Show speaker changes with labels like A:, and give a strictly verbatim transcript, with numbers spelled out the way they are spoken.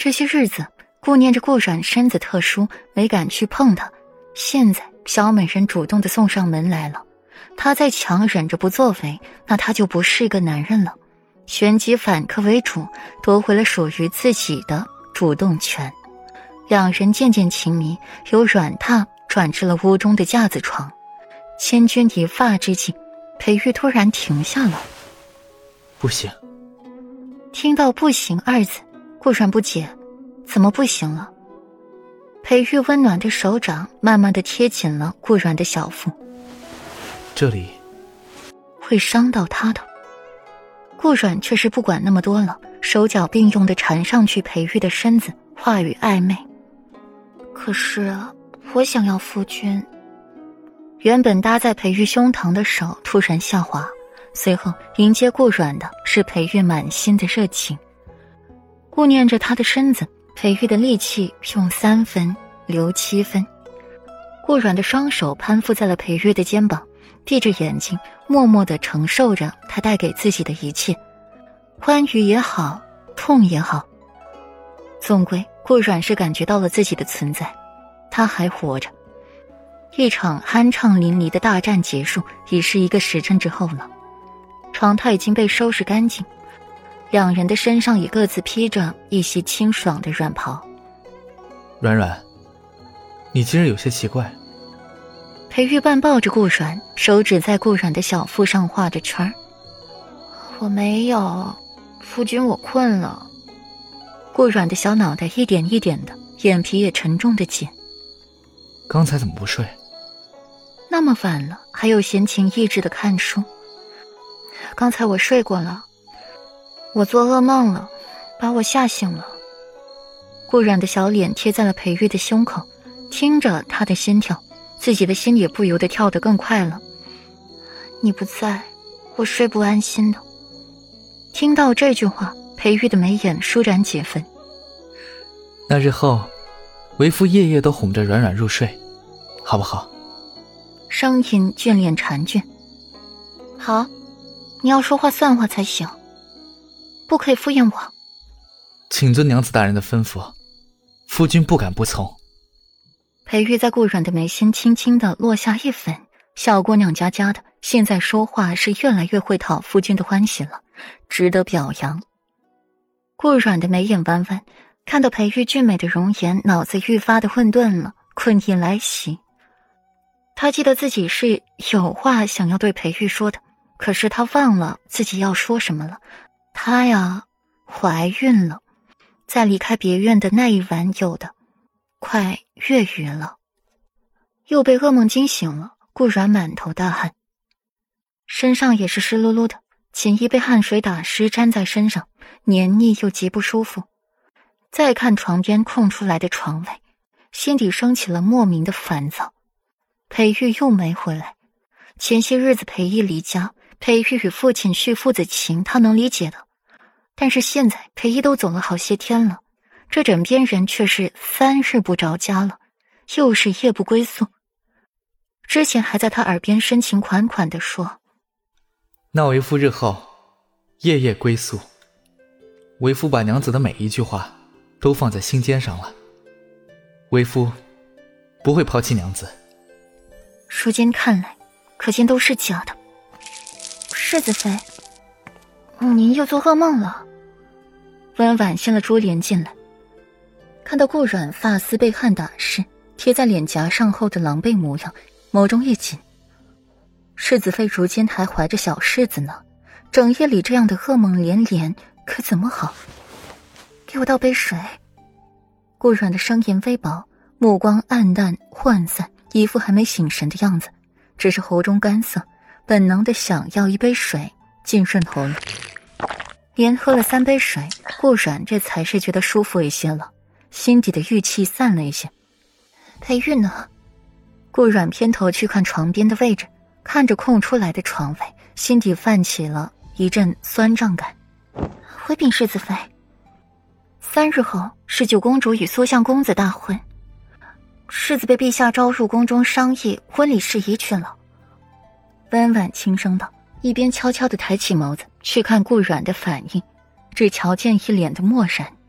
A: 这些日子顾念着顾阮身子特殊，没敢去碰她。现在小美人主动的送上门来了，她再强忍着不作为，那她就不是个男人了。旋即反客为主，夺回了属于自己的主动权。两人渐渐情迷，由软榻转至了屋中的架子床。千钧一发之际，裴玉突然停下了。
B: 不行。
A: 听到不行二字，顾阮不解，怎么不行了？裴玉温暖的手掌慢慢地贴紧了顾阮的小腹。
B: 这里
A: 会伤到他的。顾阮却是不管那么多了，手脚并用地缠上去裴玉的身子，话语暧昧。可是我想要夫君。原本搭在裴玉胸膛的手突然下滑，随后迎接顾阮的是裴玉满心的热情。顾念着他的身子，裴玉的力气用三分留七分。顾阮的双手攀附在了裴玉的肩膀，闭着眼睛默默地承受着他带给自己的一切，欢愉也好，痛也好。总归顾阮是感觉到了自己的存在，他还活着。一场酣畅淋漓的大战结束，已是一个时辰之后了。床榻已经被收拾干净，两人的身上也各自披着一袭清爽的软袍。
B: 软软，你今日有些奇怪。
A: 裴玉半抱着顾阮，手指在顾阮的小腹上画着圈儿。我没有，夫君，我困了。顾阮的小脑袋一点一点的，眼皮也沉重的紧。
B: 刚才怎么不睡？
A: 那么晚了，还有闲情逸致的看书。刚才我睡过了，我做噩梦了，把我吓醒了。顾阮的小脸贴在了裴玉的胸口，听着他的心跳，自己的心也不由得跳得更快了。你不在，我睡不安心的。听到这句话，裴玉的眉眼舒展几分。
B: 那日后为夫夜夜都哄着软软入睡，好不好？
A: 声音眷恋缠眷。好，你要说话算话才行，不可以敷衍我。
B: 请遵娘子大人的吩咐，夫君不敢不从。
A: 裴玉在顾阮的眉心轻轻地落下一吻，小姑娘家家的，现在说话是越来越会讨夫君的欢喜了，值得表扬。顾阮的眉眼弯弯，看到裴玉俊美的容颜，脑子愈发的混沌了，困意来袭。他记得自己是有话想要对裴玉说的，可是他忘了自己要说什么了。他呀，怀孕了，在离开别院的那一晚有的，快月余了。又被噩梦惊醒了，顾阮满头大汗，身上也是湿漉漉的，锦衣被汗水打湿粘在身上，黏腻又极不舒服。再看床边空出来的床位，心底升起了莫名的烦躁。裴玉又没回来，前些日子裴义离家，裴玉与父亲续父子情，他能理解的。但是现在裴义都走了好些天了，这枕边人却是三日不着家了，又是夜不归宿。之前还在他耳边深情款款地说，
B: 那为夫日后夜夜归宿。为夫把娘子的每一句话都放在心尖上了，为夫不会抛弃娘子。
A: 如今看来，可见都是假的。世子妃，您又做噩梦了。温婉掀了珠帘进来，看到顾阮发丝被汗打湿，贴在脸颊上后的狼狈模样，眸中一紧。世子妃如今还怀着小世子呢，整夜里这样的噩梦连连，可怎么好？给我倒杯水。顾阮的声音微薄，目光暗淡涣散，一副还没醒神的样子，只是喉中干涩，本能的想要一杯水浸润喉咙。连喝了三杯水，顾阮这才是觉得舒服一些了，心底的郁气散了一些。裴玉呢？顾阮偏头去看床边的位置，看着空出来的床位，心底泛起了一阵酸胀感。回禀世子妃，三日后是九公主与苏相公子大婚，世子被陛下召入宫中商议婚礼事宜去了。温婉轻声道，一边悄悄地抬起眸子去看顾阮的反应，只瞧见一脸的漠然。